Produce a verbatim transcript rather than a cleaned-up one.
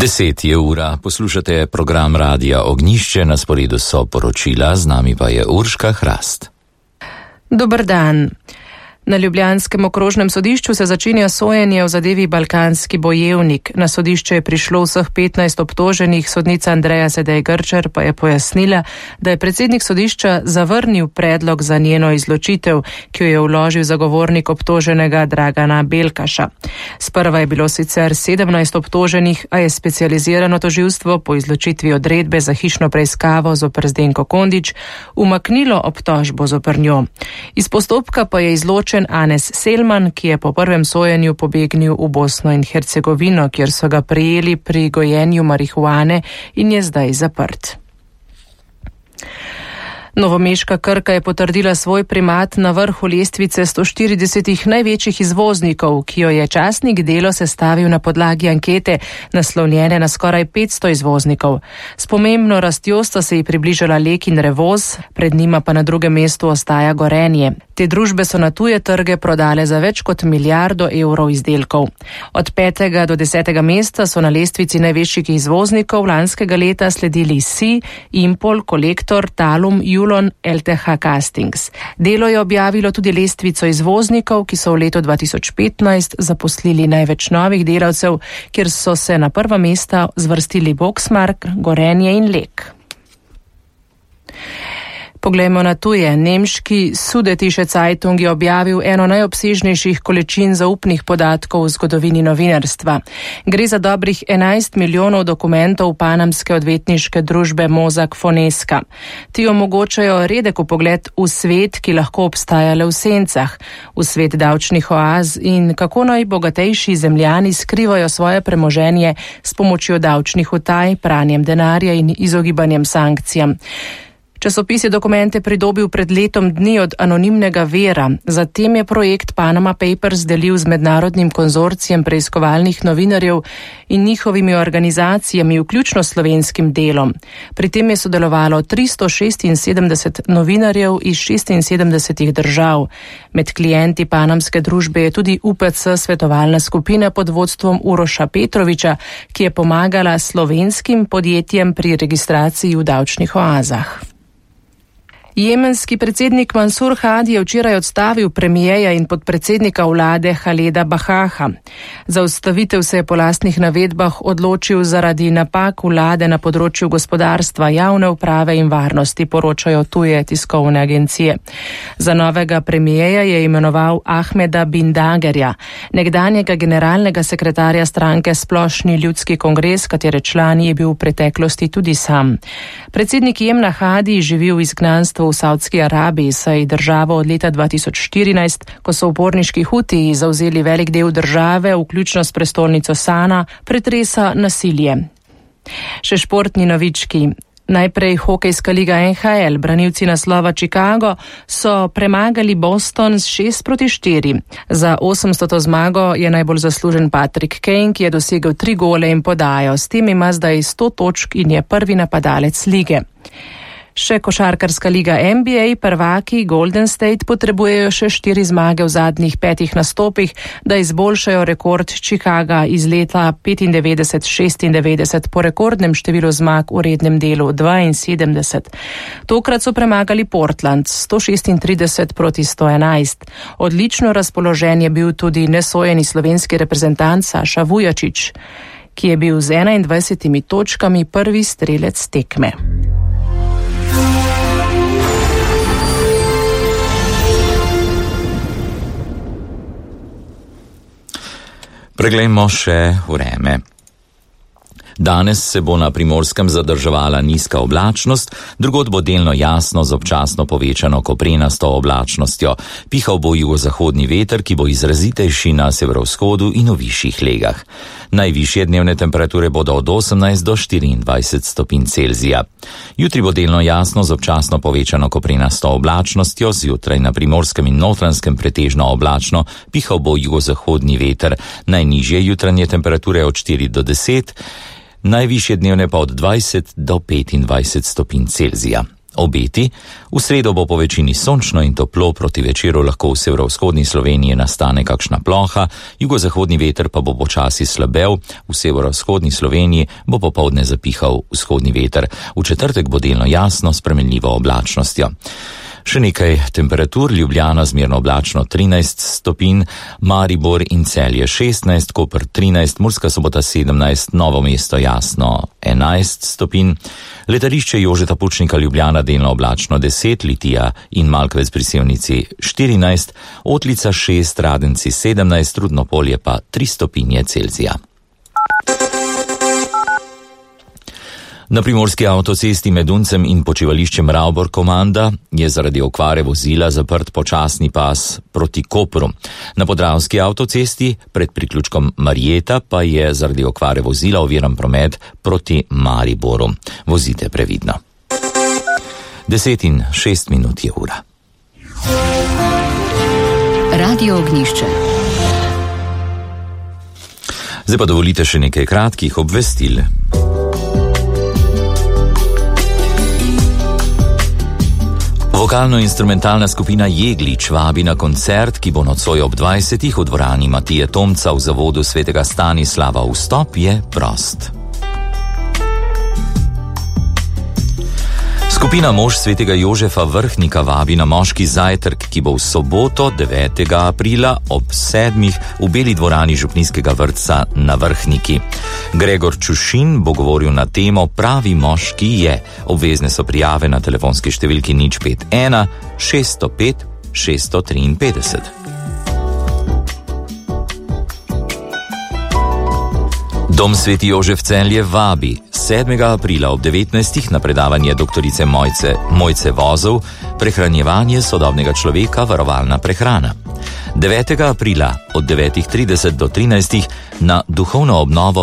Deset je ura, poslušate program Radia Ognjišče, na sporedu so poročila, z nami pa je Urška Hrast. Dober dan. Na ljubljanskem okrožnem sodišču se začenja sojenje v zadevi Balkanski bojevnik. Na sodišče je prišlo vseh petnajst obtoženih, sodnica Andreja Sedej Grčer pa je pojasnila, da je predsednik sodišča zavrnil predlog za njeno izločitev, ki jo je vložil zagovornik obtoženega Dragana Belkaša. Sprva je bilo sicer sedemnajst obtoženih, a je specializirano tožilstvo po izločitvi odredbe za hišno preiskavo zoper Zdenko Kondič umaknilo obtožbo zoper njo. Iz postopka pa je izločen Anes Selman, ki je po prvem sojenju pobegnil v Bosno in Hercegovino, kjer so ga prijeli pri gojenju marihuane in je zdaj zaprt. Novomeška Krka je potrdila svoj primat na vrhu lestvice sto štiridesetih največjih izvoznikov, ki jo je časnik Delo sestavil na podlagi ankete, naslovljene na skoraj petsto izvoznikov. S pomembno rastjo sta se ji približala Lek in Revoz, pred njima pa na drugem mestu ostaja Gorenje. Te družbe so na tuje trge prodale za več kot milijardo evrov izdelkov. Od petega do desetega mesta so na lestvici največjih izvoznikov lanskega leta sledili Si, Impol, Kolektor, Talum, Julon, L T H Castings. Delo je objavilo tudi lestvico izvoznikov, ki so v letu dva tisoč petnajst zaposlili največ novih delavcev, kjer so se na prva mesta zvrstili Boxmark, Gorenje in Lek. Poglejmo na tuje. Nemški Süddeutsche Zeitung je objavil eno najobsežnejših količin zaupnih podatkov v zgodovini novinarstva. Gre za dobrih enajst milijonov dokumentov panamske odvetniške družbe Mossack Fonseca. Ti omogočajo redek vpogled v svet, ki lahko obstaja le v sencah, v svet davčnih oaz in kako najbogatejši zemljani skrivajo svoje premoženje s pomočjo davčnih utaj, pranjem denarja in izogibanjem sankcijam. Časopis je dokumente pridobil pred letom dni od anonimnega vira. Zatem je projekt Panama Papers delil z mednarodnim konzorcijem preiskovalnih novinarjev in njihovimi organizacijami, vključno slovenskim delom. Pri tem je sodelovalo tristo šestinsedemdeset novinarjev iz šestinsedemdesetih držav. Med klienti panamske družbe je tudi U P C svetovalna skupina pod vodstvom Uroša Petroviča, ki je pomagala slovenskim podjetjem pri registraciji v davčnih oazah. Jemenski predsednik Mansur Hadi je včeraj odstavil premijeja in podpredsednika vlade Haleda Bahaha. Za odstavitev se je po lastnih navedbah odločil zaradi napak vlade na področju gospodarstva, javne uprave in varnosti, poročajo tuje tiskovne agencije. Za novega premijeja je imenoval Ahmeda bin Dagerja, nekdanjega generalnega sekretarja stranke Splošni ljudski kongres, katere član je bil v preteklosti tudi sam. Predsednik Jemna Hadi živi v izgnanstvu v Saudski Arabiji, saj državo od leta dva tisoč štirinajst, ko so uporniški Hutiji zavzeli velik del države, vključno s prestolnico Sana, pretresa nasilje. Še športni novički. Najprej hokejska liga N H L, branilci naslova Chicago so premagali Boston s šest proti štiri. Za osemstoto zmago je najbolj zaslužen Patrick Kane, ki je dosegel tri gole in podajo. S tem ima zdaj sto točk in je prvi napadalec lige. Še košarkarska liga N B A, prvaki Golden State potrebujejo še štiri zmage v zadnjih petih nastopih, da izboljšajo rekord Chicaga iz leta petindevetdeset šestindevetdeset po rekordnem številu zmag v rednem delu dvainsedemdeset. Tokrat so premagali Portland sto šestintrideset proti sto enajst. Odlično razpoložen je bil tudi nesojeni slovenski reprezentant Saša Vujačić, ki je bil z enaindvajsetimi točkami prvi strelec tekme. Preglejmo še vreme. Danes se bo na Primorskem zadrževala nizka oblačnost, drugod bo delno jasno z občasno povečano koprenasto oblačnostjo. Pihal bo jugozahodni veter, ki bo izrazitejši na severovzhodu in v višjih legah. Najvišje dnevne temperature bodo od osemnajst do štiriindvajset stopinj Celzija. Jutri bo delno jasno z občasno povečano koprenasto oblačnostjo, zjutraj na Primorskem in Notranjskem pretežno oblačno, pihal bo jugozahodni veter. Najnižje jutranje temperature od štiri do deset, najvišje dnevne pa od dvajset do petindvajset stopinj Celzija. Obeti: v sredo bo po večini sončno in toplo, proti večeru lahko v severovzhodni Sloveniji nastane kakšna ploha, jugozahodni veter pa bo počasi slabel, v severovzhodni Sloveniji bo popoldne zapihal vzhodni veter. V četrtek bo delno jasno s spremenljivo oblačnostjo. Še nekaj temperatur: Ljubljana zmerno oblačno trinajst stopinj, Maribor in Celje šestnajst, Koper trinajst, Murska Sobota sedemnajst, Novo mesto jasno enajst stopinj, letališče Jožeta Pučnika Ljubljana delno oblačno deset, Litija in Malkovec pri Sevnici štirinajst, Otlica šest, Radenci sedemnajst, Rudnopolje pa tri stopinje Celzija. Na primorski avtocesti med Uncem in počivališčem Ravbor Komanda je zaradi okvare vozila zaprt počasni pas proti Kopru. Na podravski avtocesti pred priključkom Marjeta pa je zaradi okvare vozila oviran promet proti Mariboru. Vozite previdno. Deset in šest minut je ura. Radio Ognjišče. Zdaj pa dovolite še nekaj kratkih obvestil. Vokalno-instrumentalna skupina Jeglič vabi na koncert, ki bo nocoj ob dvajsetih v dvorani Matije Tomca v zavodu svetega Stanislava. Vstop je prost. Skupina Mož svetega Jožefa Vrhnika vabi na moški zajtrk, ki bo v soboto devetega aprila ob sedmih v Beli dvorani župnijskega vrtca na Vrhniki. Gregor Čušin bo govoril na temo Pravi moški je. Obvezne so prijave na telefonski številki nič pet ena šest nula pet šest tri pet. Dom Sveti Jožef Celje vabi sedmega aprila ob devetnajstih na predavanje doktorice Mojce, Mojce Vozov Prehranjevanje sodobnega človeka, varovalna prehrana. devetega aprila od devetih trideset do trinajstih na duhovno obnovo